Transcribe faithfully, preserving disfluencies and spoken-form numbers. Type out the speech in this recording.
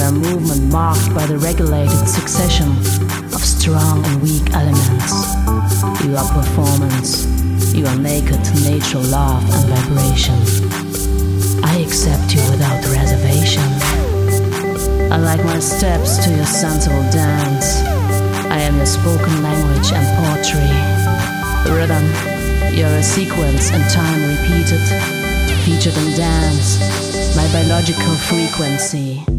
a movement marked by the regulated succession of strong and weak elements. You are performance, you are naked natural love and vibration. I accept you without reservation. I like my steps to your sensible dance. I am your spoken language and poetry. Rhythm, you're a sequence and time repeated, featured in dance, my biological frequency.